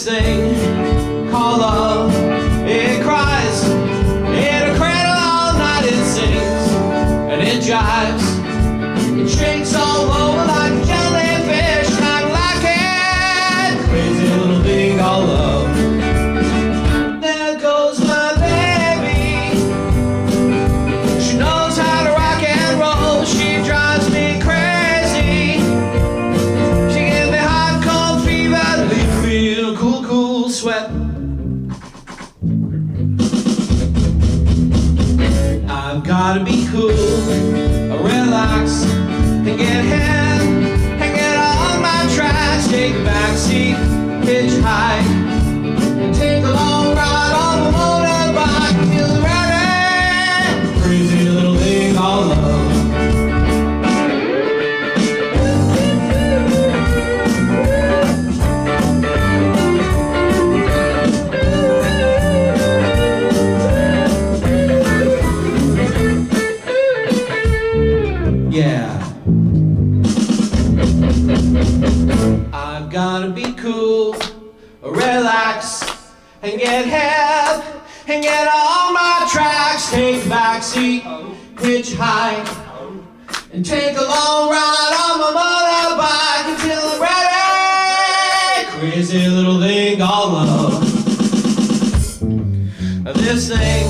thing called love. It cries in a cradle all night, it sings and it jives, it shakes all over like a jellyfish. I like it, crazy little thing called love. There goes my baby, she knows how to rock and roll. She drives me crazy, she gives me hot cold fever, leave me in a cool, cool sweat. I've gotta be cool, relax, and get ahead, and get on my tracks. Take a backseat, hitchhike, and take a long ride on the motorbike. Feel ready, crazy little thing called love. Yeah. I've gotta be cool, relax, and get hip, and get on my tracks. Take a backseat, hitchhike, and take a long ride on my motorbike until I'm ready. Crazy little thing called love. This thing